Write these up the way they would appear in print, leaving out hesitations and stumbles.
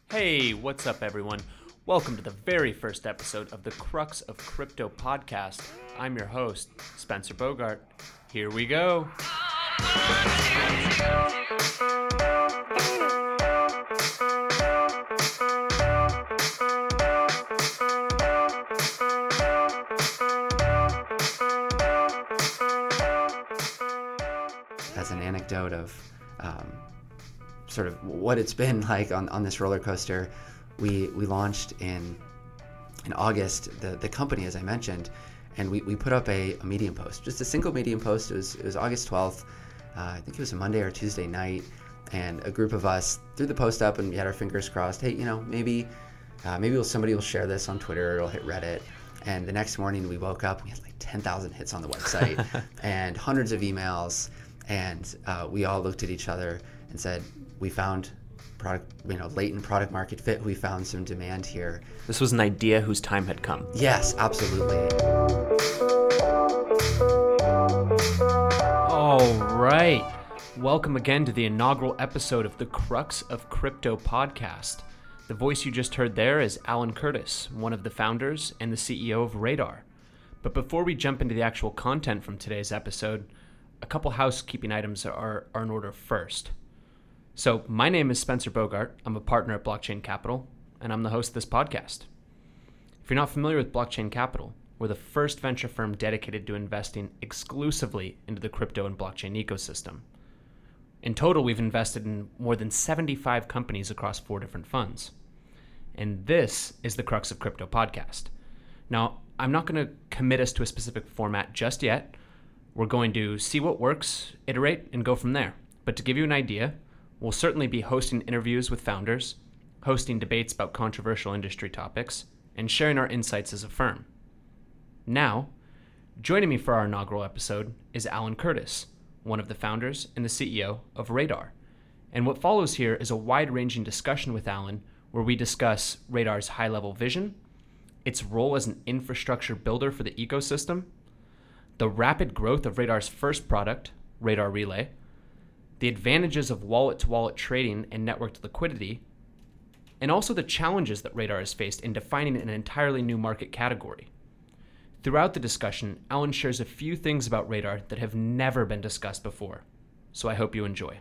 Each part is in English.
Hey, what's up, everyone? Welcome to the very first episode of the Crux of Crypto podcast. I'm your host, Spencer Bogart. Here we go. As an anecdote of sort of what it's been like on this roller coaster, we launched in August the company, as I mentioned, and we put up a Medium post, just a single Medium post. It was August 12th. I think it was a Monday or Tuesday night, and a group of us threw the post up and we had our fingers crossed. Hey, maybe somebody will share this on Twitter, it'll hit Reddit. And the next morning we woke up, we had like 10,000 hits on the website and hundreds of emails. And we all looked at each other and said, we found latent product market fit. We found some demand here. This was an idea whose time had come. Yes, absolutely. All right. Welcome again to the inaugural episode of the Crux of Crypto podcast. The voice you just heard there is Alan Curtis, one of the founders and the CEO of Radar. But before we jump into the actual content from today's episode, a couple housekeeping items are in order first. So my name is Spencer Bogart. I'm a partner at Blockchain Capital, and I'm the host of this podcast. If you're not familiar with Blockchain Capital, we're the first venture firm dedicated to investing exclusively into the crypto and blockchain ecosystem. In total, we've invested in more than 75 companies across 4 different funds. And this is the Crux of Crypto podcast. Now, I'm not going to commit us to a specific format just yet. We're going to see what works, iterate, and go from there. But to give you an idea, we'll certainly be hosting interviews with founders, hosting debates about controversial industry topics, and sharing our insights as a firm. Now, joining me for our inaugural episode is Alan Curtis, one of the founders and the CEO of Radar. And what follows here is a wide-ranging discussion with Alan where we discuss Radar's high-level vision, its role as an infrastructure builder for the ecosystem, the rapid growth of Radar's first product, Radar Relay, the advantages of wallet-to-wallet trading and networked liquidity, and also the challenges that Radar has faced in defining an entirely new market category. Throughout the discussion, Alan shares a few things about Radar that have never been discussed before, so I hope you enjoy.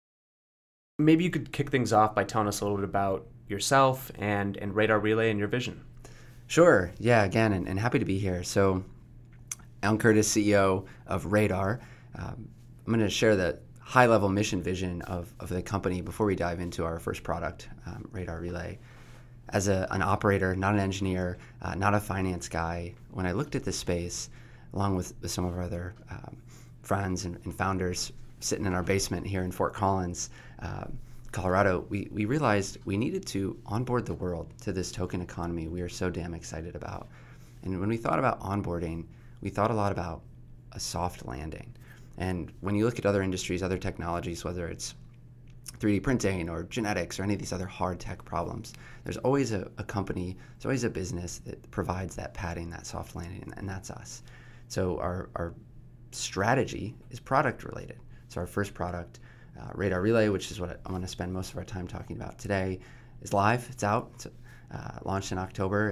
Maybe you could kick things off by telling us a little bit about yourself and Radar Relay and your vision. Sure. Yeah, again, and happy to be here. So Alan Curtis, CEO of Radar. I'm going to share the high-level mission vision of the company before we dive into our first product, Radar Relay. As an operator, not an engineer, not a finance guy, when I looked at this space, along with some of our other friends and founders sitting in our basement here in Fort Collins, Colorado, we realized we needed to onboard the world to this token economy we are so damn excited about. And when we thought about onboarding, we thought a lot about a soft landing. And when you look at other industries, other technologies, whether it's 3D printing or genetics or any of these other hard tech problems, there's always a company, there's always a business that provides that padding, that soft landing, and that's us. So our strategy is product related. So our first product, Radar Relay, which is what I'm going to spend most of our time talking about today, is live. It's out. It's launched in October,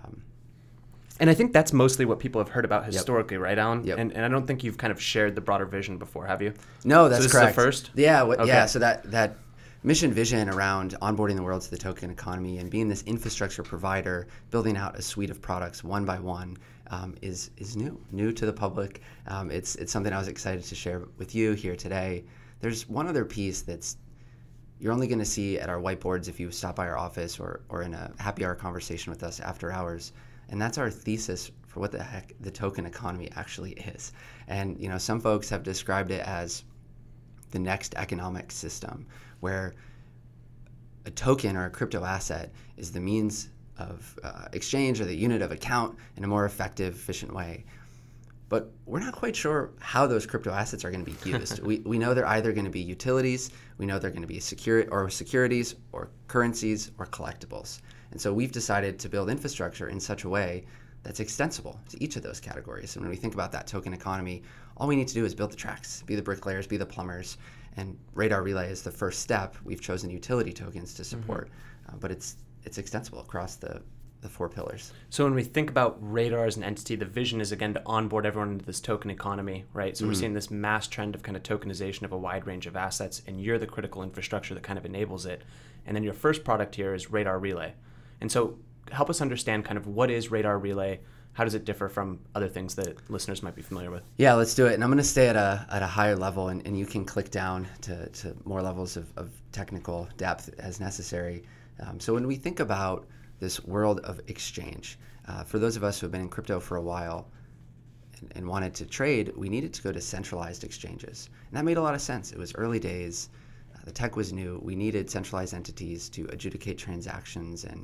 and I think that's mostly what people have heard about historically, Yep. right, Alan? Yep. And I don't think you've kind of shared the broader vision before, have you? No, that's so this correct. Is the first? Yeah, Okay. Yeah. So that mission vision around onboarding the world to the token economy and being this infrastructure provider, building out a suite of products one by one, is new to the public. It's something I was excited to share with you here today. There's one other piece that's you're only going to see at our whiteboards if you stop by our office or in a happy hour conversation with us after hours. And that's our thesis for what the heck the token economy actually is. And some folks have described it as the next economic system, where a token or a crypto asset is the means of exchange or the unit of account in a more effective, efficient way. But we're not quite sure how those crypto assets are going to be used. we know they're either going to be utilities, we know they're going to be securities or currencies or collectibles. And so we've decided to build infrastructure in such a way that's extensible to each of those categories. And when we think about that token economy, all we need to do is build the tracks, be the bricklayers, be the plumbers, And Radar Relay is the first step. We've chosen utility tokens to support, but it's extensible across the 4 pillars. So when we think about Radar as an entity, the vision is, again, to onboard everyone into this token economy, right? So we're seeing this mass trend of kind of tokenization of a wide range of assets, and you're the critical infrastructure that kind of enables it. And then your first product here is Radar Relay. And so help us understand kind of what is Radar Relay. How does it differ from other things that listeners might be familiar with? Yeah, let's do it. And I'm going to stay at a higher level, and you can click down to more levels of technical depth as necessary. So when we think about this world of exchange, for those of us who have been in crypto for a while and wanted to trade, we needed to go to centralized exchanges. And that made a lot of sense. It was early days. The tech was new. We needed centralized entities to adjudicate transactions and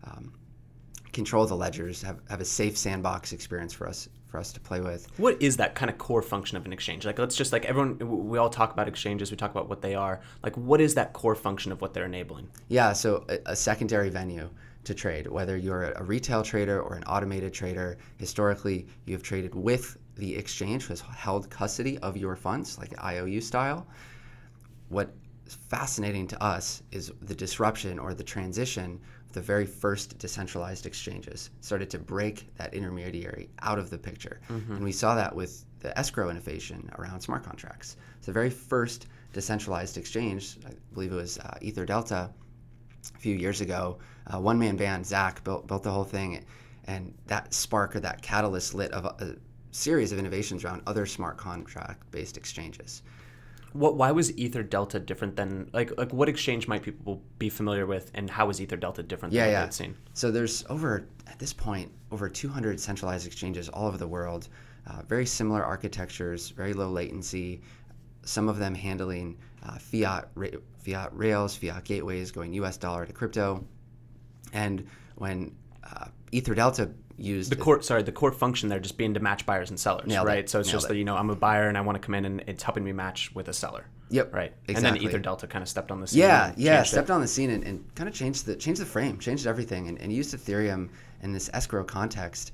control the ledgers, have a safe sandbox experience for us to play with. What is that kind of core function of an exchange? Like, let's just, like, everyone, we all talk about exchanges, we talk about what they are. Like, what is that core function of what they're enabling? Yeah, so a secondary venue to trade, whether you're a retail trader or an automated trader. Historically, you have traded with the exchange, who has held custody of your funds, like IOU style. What is fascinating to us is the disruption or the transition of the very first decentralized exchanges started to break that intermediary out of the picture. And we saw that with the escrow innovation around smart contracts. So the very first decentralized exchange, I believe it was EtherDelta, a few years ago, one-man band, Zach, built the whole thing, and that spark or that catalyst lit of a series of innovations around other smart contract-based exchanges. Why was EtherDelta different than, like what exchange might people be familiar with, and how is EtherDelta different than what they'd seen? So there's at this point, over 200 centralized exchanges all over the world, very similar architectures, very low latency, some of them handling fiat rails, fiat gateways, going US dollar to crypto. And when EtherDelta used the core function there just being to match buyers and sellers, right? So it's just that, I'm a buyer and I want to come in and it's helping me match with a seller. Yep. Right. Exactly. And then EtherDelta kind of stepped on the scene. Stepped on the scene and kind of changed the frame, changed everything, and used Ethereum in this escrow context.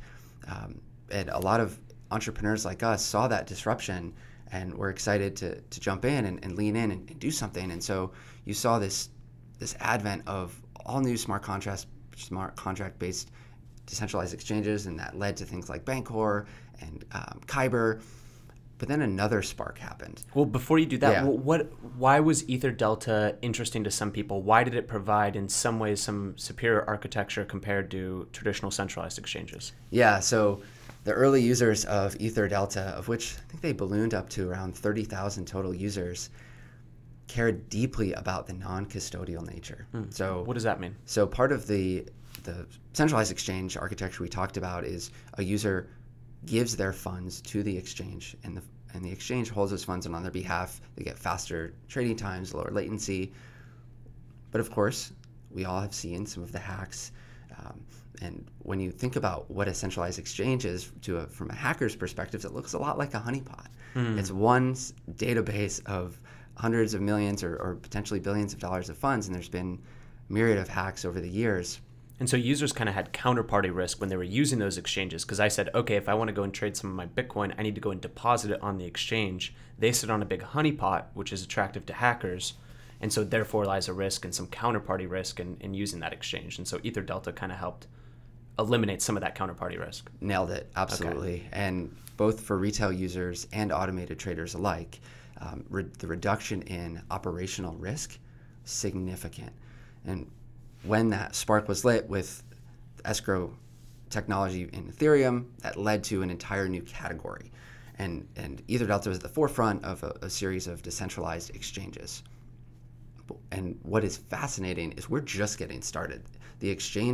And a lot of entrepreneurs like us saw that disruption and were excited to jump in and lean in and do something. And so you saw this advent of all new smart contract-based decentralized exchanges, and that led to things like Bancor and Kyber. But then another spark happened. Well, before you do that, why was EtherDelta interesting to some people? Why did it provide, in some ways, some superior architecture compared to traditional centralized exchanges? Yeah, so the early users of EtherDelta, of which I think they ballooned up to around 30,000 total users, cared deeply about the non-custodial nature. So what does that mean? So part of the centralized exchange architecture we talked about is a user gives their funds to the exchange, and the exchange holds those funds on their behalf. They get faster trading times, lower latency. But of course, we all have seen some of the hacks. And when you think about what a centralized exchange is from a hacker's perspective, it looks a lot like a honeypot. It's one database of hundreds of millions or potentially billions of dollars of funds, and there's been a myriad of hacks over the years. And so users kind of had counterparty risk when they were using those exchanges, because I said, okay, if I want to go and trade some of my Bitcoin, I need to go and deposit it on the exchange. They sit on a big honeypot, which is attractive to hackers. And so therefore lies a risk and some counterparty risk in using that exchange. And so EtherDelta kind of helped eliminate some of that counterparty risk. Nailed it, absolutely. Okay. And both for retail users and automated traders alike, the reduction in operational risk, significant. And when that spark was lit with escrow technology in Ethereum, that led to an entire new category. And EtherDelta was at the forefront of a series of decentralized exchanges. And what is fascinating is we're just getting started. The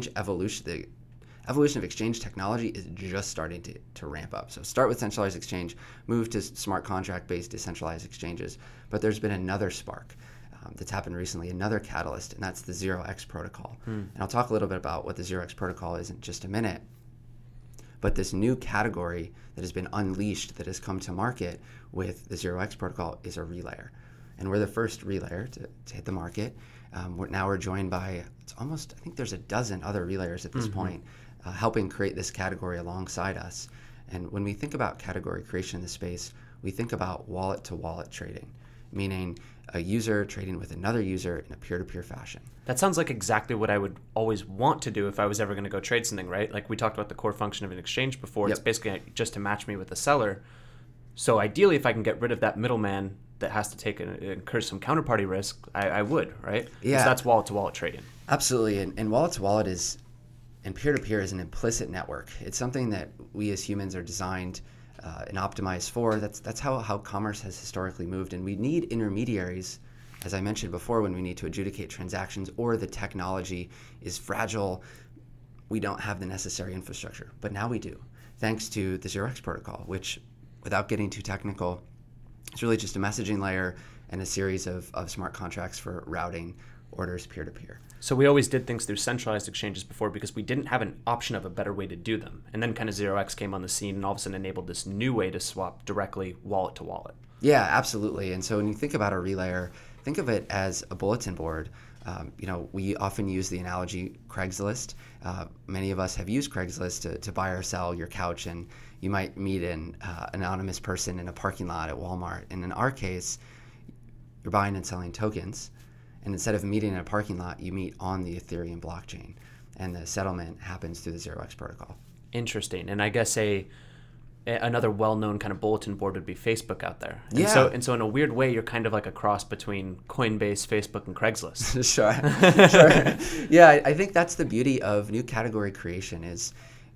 evolution of exchange technology is just starting to ramp up. So start with centralized exchange, move to smart contract-based decentralized exchanges. But there's been another spark that's happened recently, another catalyst, and that's the 0x protocol. And I'll talk a little bit about what the 0x protocol is in just a minute. But this new category that has been unleashed, that has come to market with the 0x protocol, is a relayer. And we're the first relayer to hit the market. We're joined by, I think there's a dozen other relayers at this point, helping create this category alongside us. And when we think about category creation in this space, we think about wallet-to-wallet trading, meaning a user trading with another user in a peer-to-peer fashion. That sounds like exactly what I would always want to do if I was ever going to go trade something, right? Like we talked about the core function of an exchange before. Yep. It's basically just to match me with the seller. So ideally, if I can get rid of that middleman that has to incur some counterparty risk, I would, right? Yeah. So that's wallet-to-wallet trading. Absolutely. And wallet-to-wallet and peer-to-peer is an implicit network. It's something that we as humans are designed and optimized for. That's how commerce has historically moved. And we need intermediaries, as I mentioned before, when we need to adjudicate transactions or the technology is fragile. We don't have the necessary infrastructure. But now we do, thanks to the 0x protocol, which, without getting too technical, it's really just a messaging layer and a series of smart contracts for routing orders peer-to-peer. So we always did things through centralized exchanges before because we didn't have an option of a better way to do them. And then kind of 0x came on the scene and all of a sudden enabled this new way to swap directly wallet to wallet. Yeah, absolutely. And so when you think about a relayer, think of it as a bulletin board. We often use the analogy Craigslist. Many of us have used Craigslist to buy or sell your couch, and you might meet an anonymous person in a parking lot at Walmart. And in our case, you're buying and selling tokens. And instead of meeting in a parking lot, you meet on the Ethereum blockchain. And the settlement happens through the 0x protocol. Interesting. And I guess another well-known kind of bulletin board would be Facebook out there. And Yeah. So in a weird way, you're kind of like a cross between Coinbase, Facebook, and Craigslist. Sure. Yeah, I think that's the beauty of new category creation is,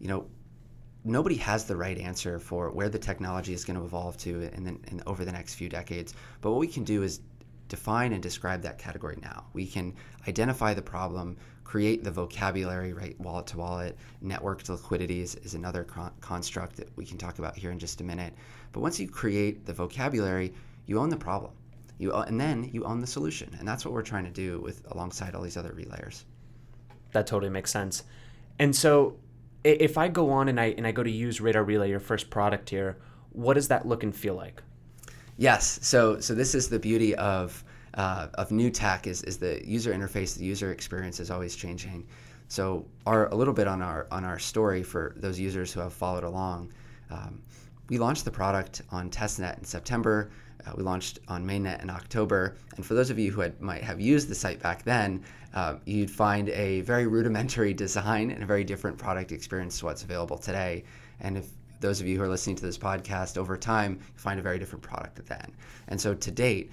nobody has the right answer for where the technology is going to evolve to and over the next few decades. But what we can do is define and describe that category now. We can identify the problem, create the vocabulary, right? Wallet to wallet, networked liquidity is another construct that we can talk about here in just a minute. But once you create the vocabulary, you own the problem. And then you own the solution. And that's what we're trying to do alongside all these other relayers. That totally makes sense. And so if I go on and I go to use Radar Relay, your first product here, what does that look and feel like? Yes. So this is the beauty of new tech is the user interface, the user experience is always changing. So a little bit on our story for those users who have followed along. We launched the product on testnet in September. We launched on mainnet in October. And for those of you who might have used the site back then, you'd find a very rudimentary design and a very different product experience to what's available today. And if those of you who are listening to this podcast over time, you find a very different product then. And so to date,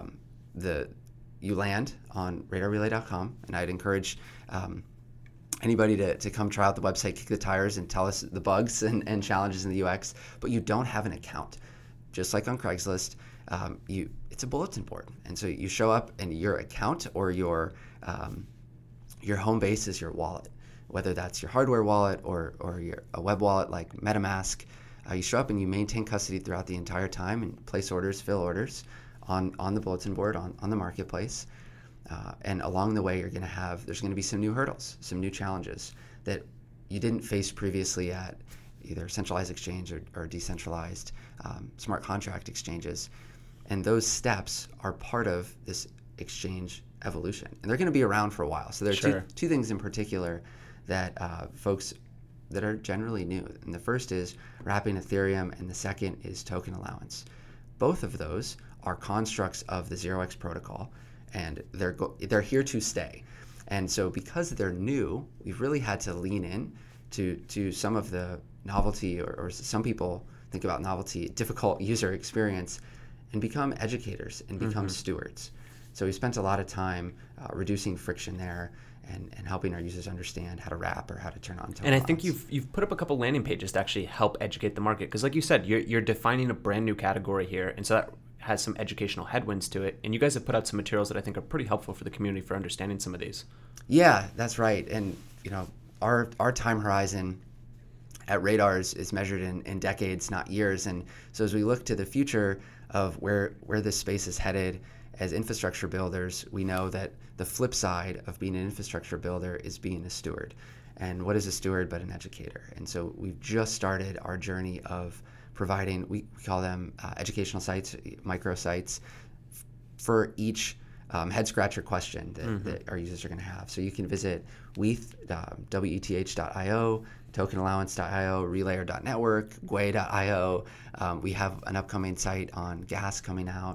you land on radarrelay.com, and I'd encourage anybody to come try out the website, kick the tires, and tell us the bugs and challenges in the UX, but you don't have an account. Just like on Craigslist, it's a bulletin board. And so you show up and your account or your home base is your wallet. Whether that's your hardware wallet or a web wallet like MetaMask, you show up and you maintain custody throughout the entire time and place orders, fill orders on the bulletin board, on the marketplace. And along the way, there's going to be some new hurdles, some new challenges that you didn't face previously at either centralized exchange or decentralized smart contract exchanges. And those steps are part of this exchange evolution. And they're going to be around for a while. So there are two things in particular that folks that are generally new. And the first is wrapping Ethereum, and the second is token allowance. Both of those are constructs of the 0x protocol, and they're here to stay. And so because they're new, we've really had to lean in to some of the novelty, or some people think about novelty, difficult user experience, and become educators and become stewards. So we spent a lot of time reducing friction there and helping our users understand how to wrap or how to turn on token. And I think you've put up a couple landing pages to actually help educate the market, because like you said, you're defining a brand new category here, and so that has some educational headwinds to it. And you guys have put out some materials that I think are pretty helpful for the community for understanding some of these. Yeah, that's right. And our time horizon at Radar is measured in decades, not years. And so as we look to the future of where this space is headed, as infrastructure builders, we know that the flip side of being an infrastructure builder is being a steward. And what is a steward but an educator? And so we've just started our journey of providing, we call them educational sites, microsites, for each head scratcher question that our users are going to have. So you can visit WETH, WETH.io, tokenallowance.io, relayer.network, Gwei.io. We have an upcoming site on gas coming out.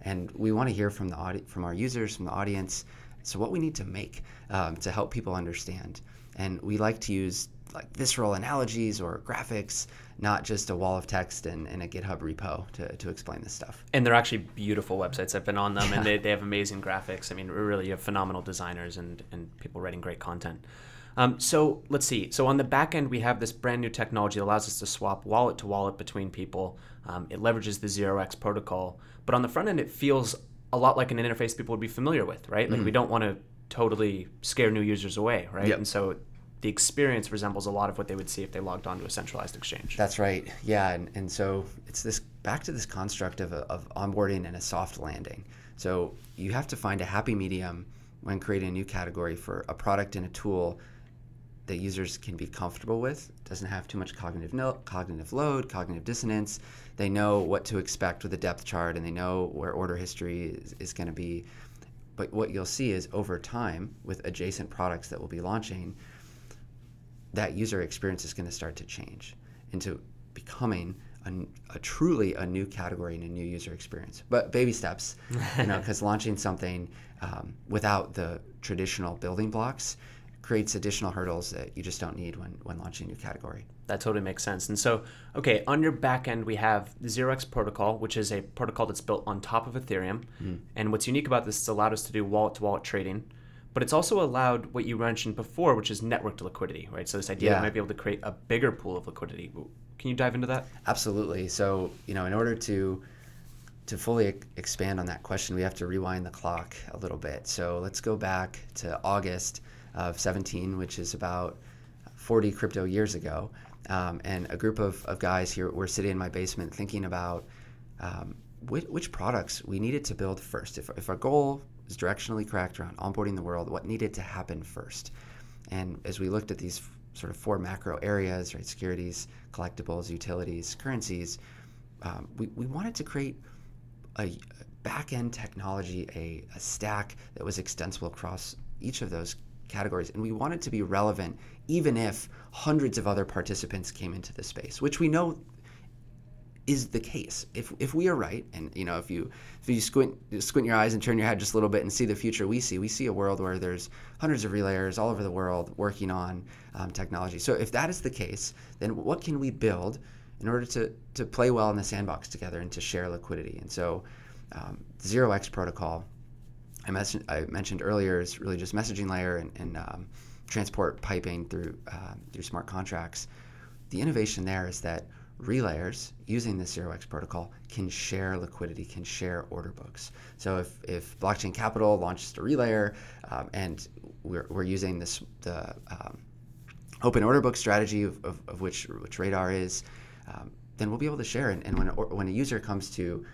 And we want to hear from from our users, from the audience, so what we need to make to help people understand. And we like to use like visceral analogies or graphics, not just a wall of text and a GitHub repo to explain this stuff. And they're actually beautiful websites. I've been on them, and they have amazing graphics. I mean, really, you have phenomenal designers and people writing great content. So let's see. So on the back end, we have this brand new technology that allows us to swap wallet to wallet between people. It leverages the 0x protocol. But on the front end, it feels a lot like an interface people would be familiar with, right? Like we don't want to totally scare new users away, right? Yep. And so the experience resembles a lot of what they would see if they logged onto a centralized exchange. That's right. Yeah. And so it's this back to this construct of onboarding and a soft landing. So you have to find a happy medium when creating a new category for a product and a tool that users can be comfortable with. It doesn't have too much cognitive load, cognitive dissonance. They know what to expect with a depth chart, and they know where order history is going to be. But what you'll see is over time, with adjacent products that we'll be launching, that user experience is going to start to change into becoming truly a new category and a new user experience. But baby steps, because launching something without the traditional building blocks creates additional hurdles that you just don't need when launching a new category. That totally makes sense. And so, okay, on your back end, we have the 0x protocol, which is a protocol that's built on top of Ethereum. And what's unique about this is it's allowed us to do wallet-to-wallet trading, but it's also allowed what you mentioned before, which is networked liquidity, right? So this idea that we might be able to create a bigger pool of liquidity. Can you dive into that? Absolutely. So, in order to fully expand on that question, we have to rewind the clock a little bit. So let's go back to August of 17, which is about 40 crypto years ago. And a group of guys here were sitting in my basement thinking about which products we needed to build first. If our goal is directionally correct around onboarding the world, what needed to happen first? And as we looked at these sort of four macro areas, right, securities, collectibles, utilities, currencies, we wanted to create a back-end technology, a stack that was extensible across each of those categories. And we wanted to be relevant even if hundreds of other participants came into the space, which we know is the case. If we are right, and if you squint your eyes and turn your head just a little bit and see the future we see a world where there's hundreds of relayers all over the world working on technology. So if that is the case, then what can we build in order to play well in the sandbox together and to share liquidity? And so 0x protocol, I mentioned earlier, is really just messaging layer and transport piping through smart contracts. The innovation there is that relayers using the 0x protocol can share liquidity, can share order books. So if Blockchain Capital launches a relayer and we're using the open order book strategy of which Radar is, then we'll be able to share. And when a user comes to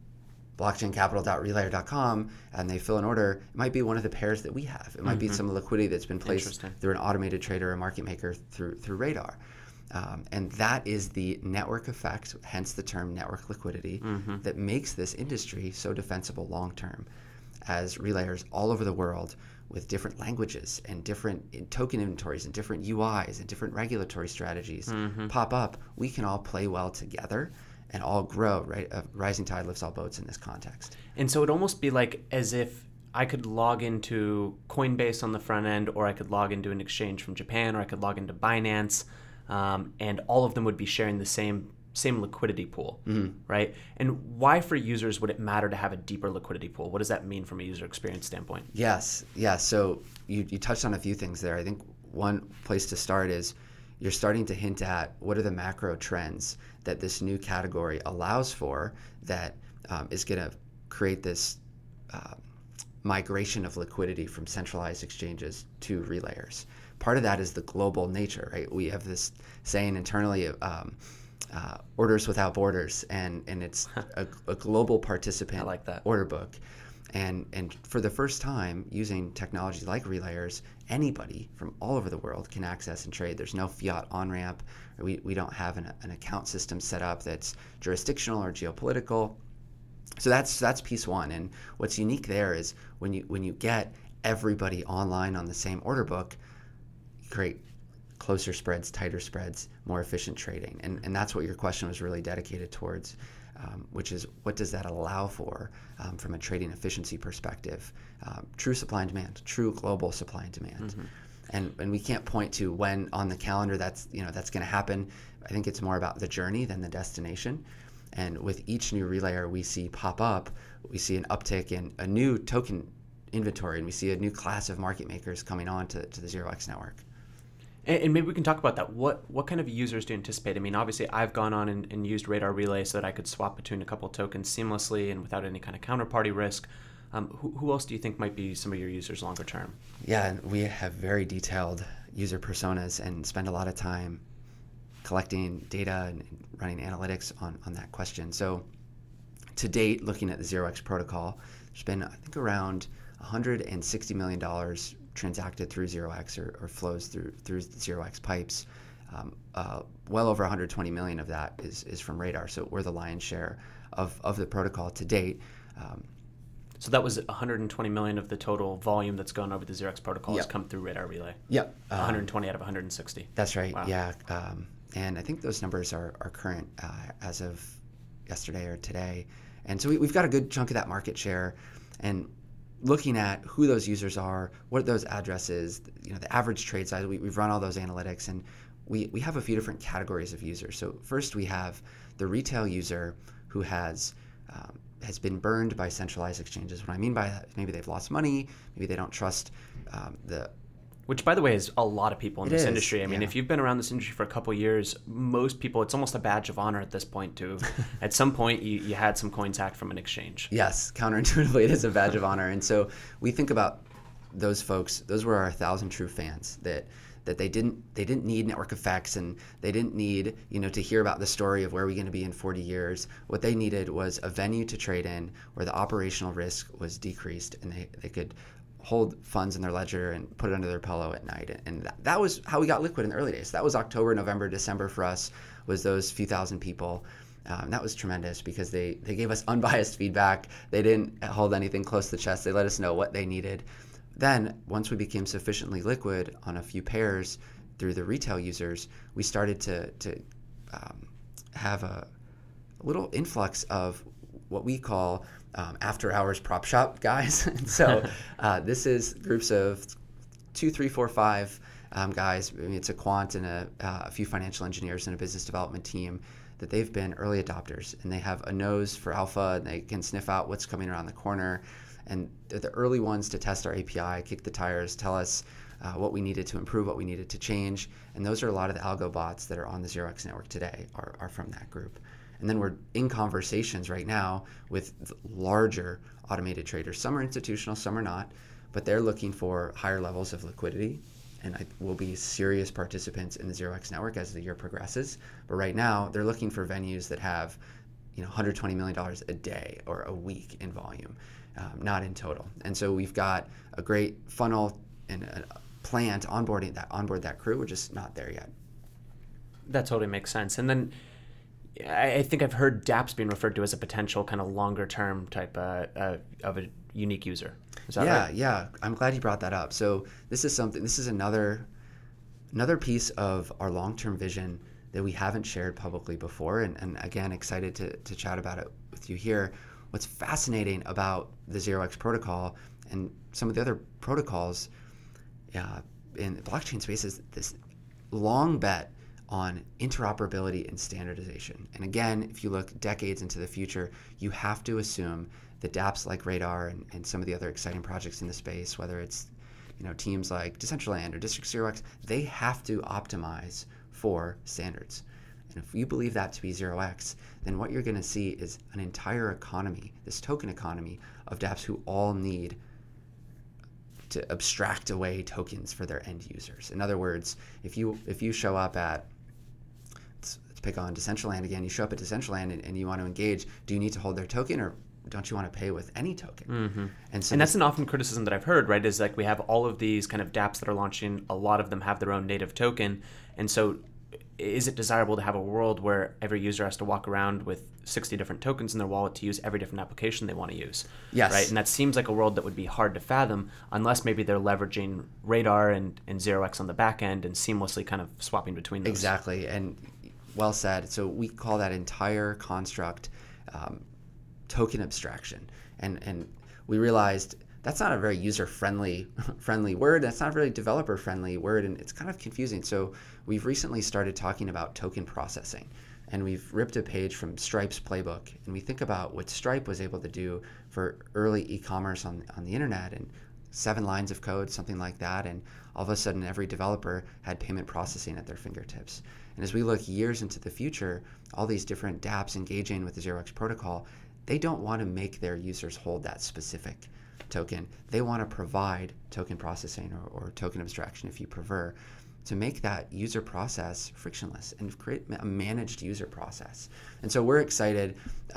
blockchaincapital.relayer.com and they fill an order, it might be one of the pairs that we have. It might be some liquidity that's been placed through an automated trader or market maker through Radar. And that is the network effect, hence the term network liquidity, that makes this industry so defensible long term. As relayers all over the world with different languages and different token inventories and different UIs and different regulatory strategies pop up, we can all play well together and all grow, right? A rising tide lifts all boats in this context. And so it'd almost be like as if I could log into Coinbase on the front end, or I could log into an exchange from Japan, or I could log into Binance, and all of them would be sharing the same liquidity pool, right? And why for users would it matter to have a deeper liquidity pool? What does that mean from a user experience standpoint? Yes. So you touched on a few things there. I think one place to start is you're starting to hint at what are the macro trends that this new category allows for that is going to create this migration of liquidity from centralized exchanges to relayers. Part of that is the global nature, right? We have this saying internally, orders without borders, and it's a global participant I like that. order book. And for the first time, using technology like relayers, anybody from all over the world can access and trade. There's no fiat on-ramp. We don't have an account system set up that's jurisdictional or geopolitical. So that's piece one. And what's unique there is when you get everybody online on the same order book, you create closer spreads, tighter spreads, more efficient trading. And that's what your question was really dedicated towards. which is what does that allow for from a trading efficiency perspective? True supply and demand, true global supply and demand. And we can't point to when on the calendar that's going to happen. I think it's more about the journey than the destination. And with each new relayer we see pop up, we see an uptick in a new token inventory, and we see a new class of market makers coming on to the 0x network. And maybe we can talk about that. What kind of users do you anticipate? I mean, obviously, I've gone on and used Radar Relay so that I could swap between a couple of tokens seamlessly and without any kind of counterparty risk. Who else do you think might be some of your users longer term? Yeah, and we have very detailed user personas and spend a lot of time collecting data and running analytics on that question. So to date, looking at the 0x protocol, there's been, I think, around $160 million transacted through 0x or flows through the 0x pipes. Well over 120 million of that is from Radar. So we're the lion's share of the protocol to date. So that was 120 million of the total volume that's gone over the 0x protocol has come through Radar Relay. Yep. 120 out of 160. That's right. Wow. Yeah. And I think those numbers are current as of yesterday or today. And so we've got a good chunk of that market share. And looking at who those users are, what those addresses, the average trade size, we've run all those analytics, and we have a few different categories of users. So first we have the retail user who has been burned by centralized exchanges. What I mean by that is maybe they've lost money, maybe they don't trust Which, by the way, is a lot of people in this industry. I mean, yeah. If you've been around this industry for a couple of years, most people, it's almost a badge of honor at this point to, at some point, you had some coins hacked from an exchange. Yes, counterintuitively, it is a badge of honor. And so we think about those folks. Those were our 1,000 true fans that they didn't need network effects, and they didn't need to hear about the story of where we're going to be in 40 years. What they needed was a venue to trade in where the operational risk was decreased, and they could hold funds in their ledger and put it under their pillow at night. And that was how we got liquid in the early days. That was October, November, December for us, was those few thousand people. That was tremendous because they gave us unbiased feedback. They didn't hold anything close to the chest. They let us know what they needed. Then, once we became sufficiently liquid on a few pairs through the retail users, we started to have a little influx of what we call after-hours prop shop guys. And so this is groups of 2, 3, 4, 5 guys. I mean, it's a quant and a few financial engineers and a business development team that they've been early adopters, and they have a nose for alpha, and they can sniff out what's coming around the corner. And they're the early ones to test our API, kick the tires, tell us what we needed to improve, what we needed to change. And those are a lot of the algo bots that are on the 0x network today are from that group. And then we're in conversations right now with larger automated traders. Some are institutional, some are not, but they're looking for higher levels of liquidity. And will be serious participants in the 0x network as the year progresses. But right now, they're looking for venues that have $120 million a day or a week in volume. Not in total. And so we've got a great funnel and a plan to onboard that crew. We're just not there yet. That totally makes sense. And then I think I've heard dApps being referred to as a potential kind of longer term type of a unique user. Is that right? Yeah. I'm glad you brought that up. So this is another piece of our long-term vision that we haven't shared publicly before. And again, excited to chat about it with you here. What's fascinating about the 0x protocol and some of the other protocols in the blockchain space is this long bet on interoperability and standardization. And again, if you look decades into the future, you have to assume that dApps like Radar and some of the other exciting projects in the space, whether it's teams like Decentraland or District 0x, they have to optimize for standards. And if you believe that to be 0x, then what you're going to see is an entire economy, this token economy of dApps who all need to abstract away tokens for their end users. In other words, if you show up at, let's pick on Decentraland again, you show up at Decentraland and you want to engage, do you need to hold their token, or don't you want to pay with any token? Mm-hmm. And that's an often criticism that I've heard, right, is like we have all of these kind of dApps that are launching, a lot of them have their own native token, and so is it desirable to have a world where every user has to walk around with 60 different tokens in their wallet to use every different application they want to use? Yes. Right? And that seems like a world that would be hard to fathom unless maybe they're leveraging Radar and 0x on the back end and seamlessly kind of swapping between those. Exactly. And well said. So we call that entire construct token abstraction. And we realized that's not a very user-friendly word. That's not a very developer-friendly word, and it's kind of confusing. So we've recently started talking about token processing, and we've ripped a page from Stripe's playbook, and we think about what Stripe was able to do for early e-commerce on the internet, and 7 lines of code, something like that, and all of a sudden every developer had payment processing at their fingertips. And as we look years into the future, all these different dApps engaging with the 0x protocol, they don't want to make their users hold that specific token. They want to provide token processing or token abstraction, if you prefer, to make that user process frictionless and create a managed user process. And so we're excited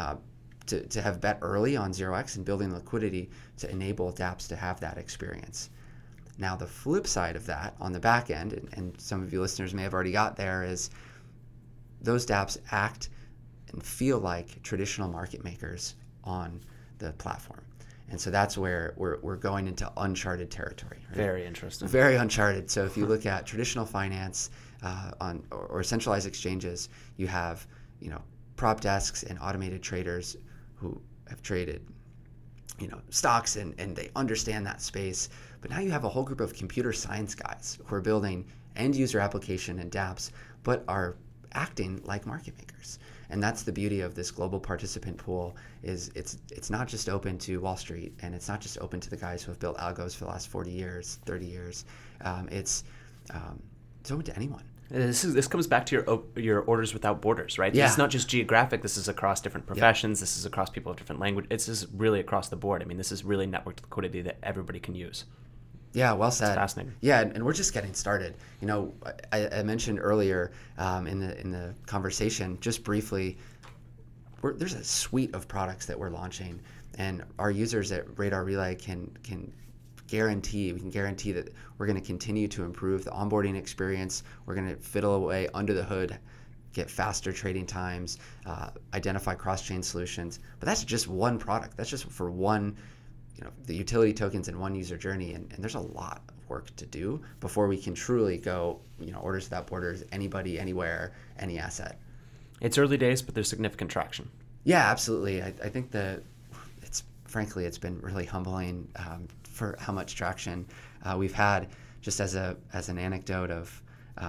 to have bet early on 0x and building liquidity to enable dApps to have that experience. Now, the flip side of that on the back end, and some of you listeners may have already got there, is those dApps act and feel like traditional market makers on the platform. And so that's where we're going into uncharted territory. Right? Very interesting. Very uncharted. So if you look at traditional finance or centralized exchanges, you have prop desks and automated traders who have traded stocks and they understand that space. But now you have a whole group of computer science guys who are building end user application and dApps, but are acting like market makers. And that's the beauty of this global participant pool, is it's not just open to Wall Street, and it's not just open to the guys who have built algos for the last 40 years, 30 years. It's open to anyone. This comes back to your Orders Without Borders, right? Yeah. This is not just geographic. This is across different professions. Yep. This is across people of different language. It's just really across the board. I mean, this is really networked liquidity that everybody can use. Yeah, well said. It's fascinating. Yeah, and we're just getting started. I mentioned earlier in the conversation, just briefly, there's a suite of products that we're launching, and our users at Radar Relay can guarantee that we're going to continue to improve the onboarding experience. We're going to fiddle away under the hood, get faster trading times, identify cross-chain solutions. But that's just one product. That's just for one. The utility tokens in one user journey, and there's a lot of work to do before we can truly go, Orders Without Borders, anybody, anywhere, any asset. It's early days, but there's significant traction. Yeah, absolutely. I think that it's been really humbling for how much traction we've had. Just as an anecdote of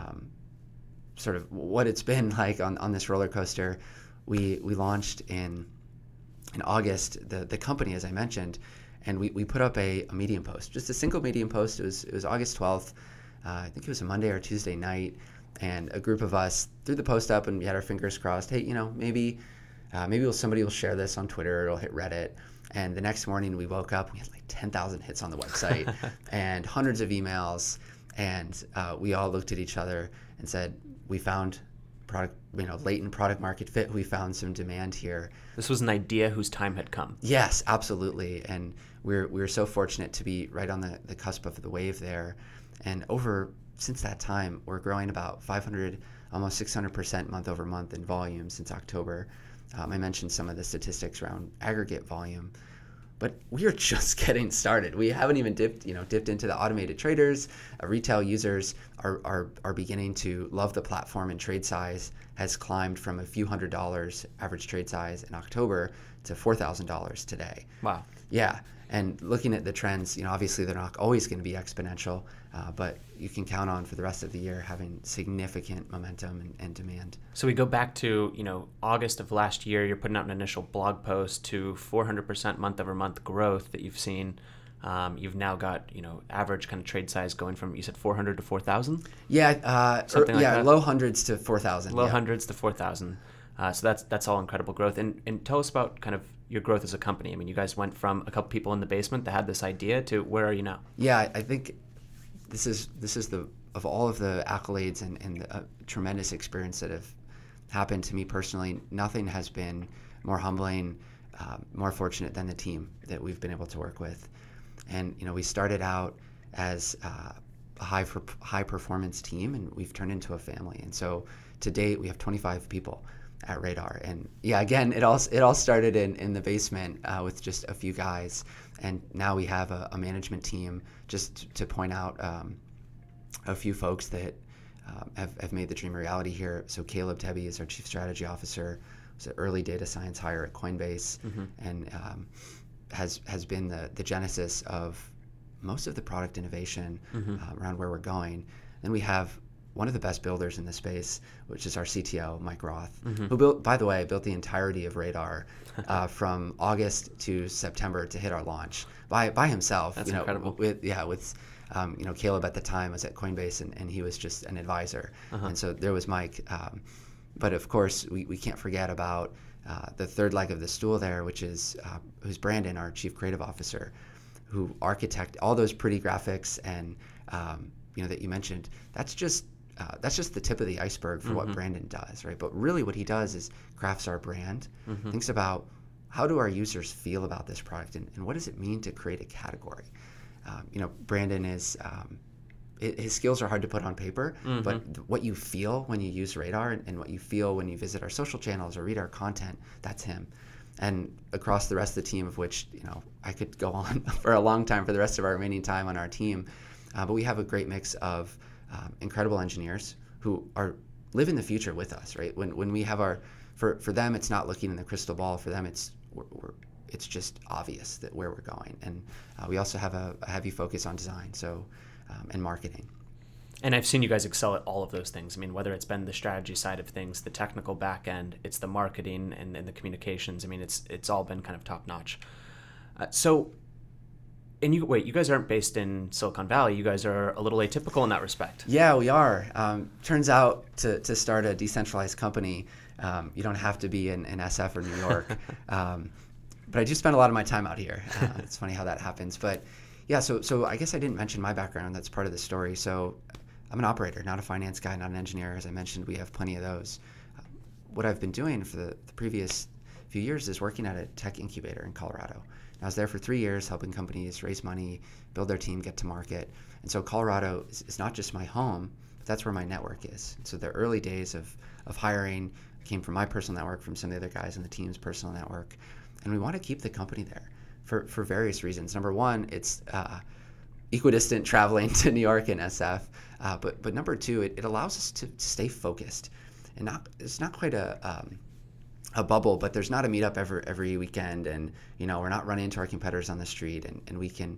sort of what it's been like on this roller coaster, we launched in August the company, as I mentioned. And we put up a Medium post, just a single Medium post. It was August 12th. I think it was a Monday or Tuesday night. And a group of us threw the post up and we had our fingers crossed. Hey, maybe somebody will share this on Twitter. It'll hit Reddit. And the next morning we woke up. We had like 10,000 hits on the website and hundreds of emails. And we all looked at each other and said, we found latent product market fit. We found some demand here. This was an idea whose time had come. Yes, absolutely. And we're so fortunate to be right on the cusp of the wave there. And since that time, we're growing about 500, almost 600% month over month in volume since October. I mentioned some of the statistics around aggregate volume, but we are just getting started. We haven't even dipped into the automated traders. Retail users are beginning to love the platform, and trade size has climbed from a few $100s average trade size in October to $4,000 today. Wow. Yeah. And looking at the trends, obviously they're not always going to be exponential, but you can count on for the rest of the year having significant momentum and demand. So we go back to, August of last year, you're putting out an initial blog post to 400% month over month growth that you've seen. You've now got, average kind of trade size going from, you said 400 to 4,000? Yeah. Something like that? Low hundreds to 4,000. Low hundreds to 4,000. So that's all incredible growth. And tell us about kind of your growth as a company. I mean, you guys went from a couple people in the basement that had this idea to where are you now? Yeah, I think this is of all of the accolades and the tremendous experience that have happened to me personally, nothing has been more humbling, more fortunate than the team that we've been able to work with. And we started out as a high performance team, and we've turned into a family. And so to date, we have 25 people at Radar. And yeah, again, it all started in the basement with just a few guys, and now we have a management team. Just to point out a few folks that have made the dream a reality here. So Caleb Tebby is our Chief Strategy Officer, was an early data science hire at Coinbase, and has been the genesis of most of the product innovation around where we're going. Then we have one of the best builders in the space, which is our CTO, Mike Roth, who built the entirety of Radar from August to September to hit our launch by himself. That's incredible. With Caleb at the time was at Coinbase, and he was just an advisor. And so there was Mike. But of course, we can't forget about the third leg of the stool there, which is who's Brandon, our Chief Creative Officer, who architect all those pretty graphics and that you mentioned. That's just the tip of the iceberg for what Brandon does, right? But really, what he does is crafts our brand, thinks about how do our users feel about this product, and what does it mean to create a category. Brandon is. His skills are hard to put on paper, but what you feel when you use Radar and what you feel when you visit our social channels or read our content, that's him. And across the rest of the team, of which I could go on for a long time for the rest of our remaining time on our team, but we have a great mix of incredible engineers who live in the future with us. Right? When we have for them, it's not looking in the crystal ball. For them, it's just obvious that where we're going. And we also have a heavy focus on design. And marketing. And I've seen you guys excel at all of those things. I mean, whether it's been the strategy side of things, the technical back end, it's the marketing and the communications. I mean, it's all been kind of top notch. You guys aren't based in Silicon Valley. You guys are a little atypical in that respect. Yeah, we are. Turns out to start a decentralized company, you don't have to be in SF or New York. But I do spend a lot of my time out here. It's funny how that happens. But yeah, so I guess I didn't mention my background. That's part of the story. So I'm an operator, not a finance guy, not an engineer. As I mentioned, we have plenty of those. What I've been doing for the previous few years is working at a tech incubator in Colorado. And I was there for 3 years helping companies raise money, build their team, get to market. And so Colorado is not just my home, but that's where my network is. And so the early days of hiring came from my personal network, from some of the other guys in the team's personal network. And we want to keep the company there. For various reasons. Number one, it's equidistant traveling to New York and SF. But number two, it allows us to stay focused. And it's not quite a bubble, but there's not a meetup every weekend, and we're not running into our competitors on the street, and we can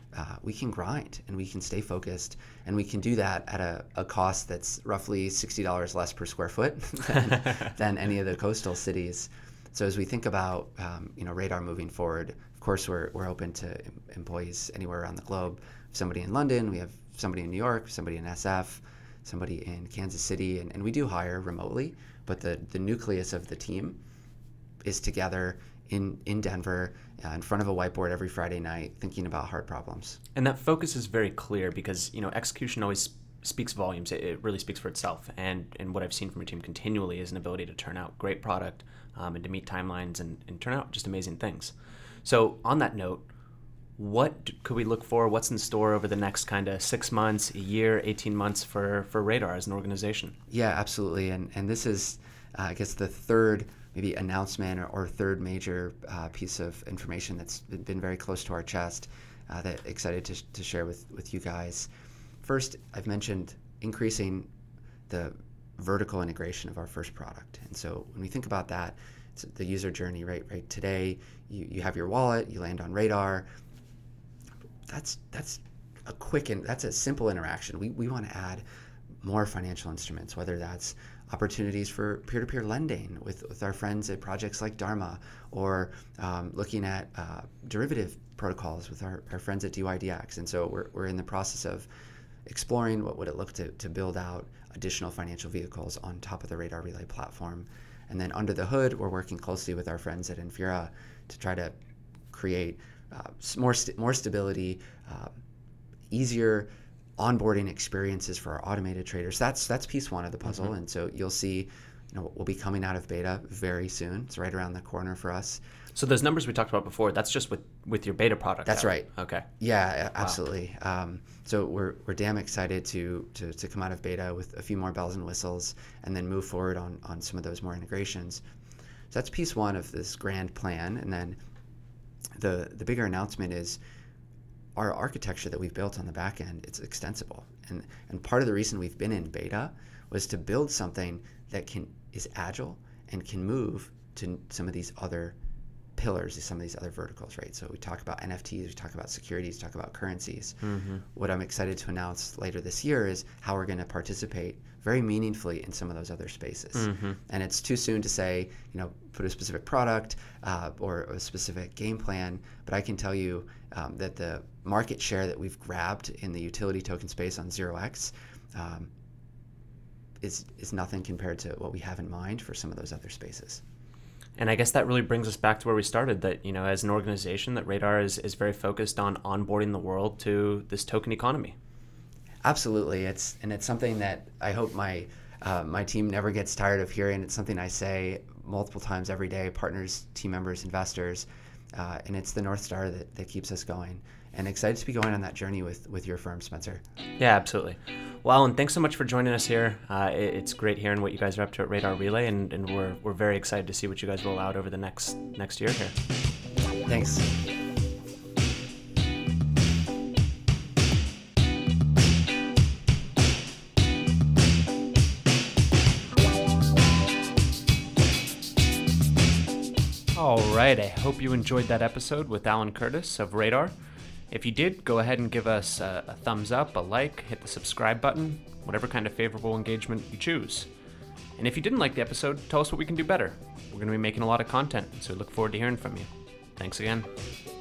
grind and we can stay focused, and we can do that at a cost that's roughly $60 less per square foot than any of the coastal cities. So as we think about Radar moving forward, of course we're open to employees anywhere around the globe. Somebody in London, we have somebody in New York, somebody in SF, somebody in Kansas City, and we do hire remotely, but the nucleus of the team is together in Denver in front of a whiteboard every Friday night thinking about hard problems. And that focus is very clear because execution always speaks volumes. It really speaks for itself. And what I've seen from your team continually is an ability to turn out great product and to meet timelines and turn out just amazing things. So on that note, what could we look for? What's in store over the next kind of 6 months, a year, 18 months for Radar as an organization? Yeah, absolutely. And this is, I guess, the third maybe announcement or third major piece of information that's been very close to our chest that excited to share with you guys. First, I've mentioned increasing the vertical integration of our first product. And so when we think about that, it's the user journey, right? Today, you have your wallet, you land on Radar. That's a quick and that's a simple interaction. We want to add more financial instruments, whether that's opportunities for peer-to-peer lending with our friends at projects like Dharma, or looking at derivative protocols with our friends at DYDX. And so we're in the process of exploring what would it look to build out additional financial vehicles on top of the Radar Relay platform. And then under the hood, we're working closely with our friends at Infura to try to create more stability, easier onboarding experiences for our automated traders. That's piece one of the puzzle. Mm-hmm. And so you'll see, we'll be coming out of beta very soon. It's right around the corner for us. So those numbers we talked about before, that's just with your beta product. That's right. Okay. Yeah, absolutely. Wow. So we're damn excited to come out of beta with a few more bells and whistles, and then move forward on some of those more integrations. So that's piece one of this grand plan. And then the bigger announcement is our architecture that we've built on the back end. It's extensible, and part of the reason we've been in beta was to build something that is agile and can move to some of these other pillars, some of these other verticals, right? So we talk about NFTs, we talk about securities, talk about currencies. What I'm excited to announce later this year is how we're going to participate very meaningfully in some of those other spaces. And it's too soon to say, put a specific product or a specific game plan, but I can tell you that the market share that we've grabbed in the utility token space on 0x is nothing compared to what we have in mind for some of those other spaces. And I guess that really brings us back to where we started, that, as an organization, that Radar is very focused on onboarding the world to this token economy. Absolutely. It's something that I hope my team never gets tired of hearing. It's something I say multiple times every day, partners, team members, investors, and it's the North Star that keeps us going. And excited to be going on that journey with your firm, Spencer. Yeah, absolutely. Well, Alan, thanks so much for joining us here. It's great hearing what you guys are up to at Radar Relay, and we're very excited to see what you guys roll out over the next year here. Thanks. All right, I hope you enjoyed that episode with Alan Curtis of Radar. If you did, go ahead and give us a thumbs up, a like, hit the subscribe button, whatever kind of favorable engagement you choose. And if you didn't like the episode, tell us what we can do better. We're going to be making a lot of content, so we look forward to hearing from you. Thanks again.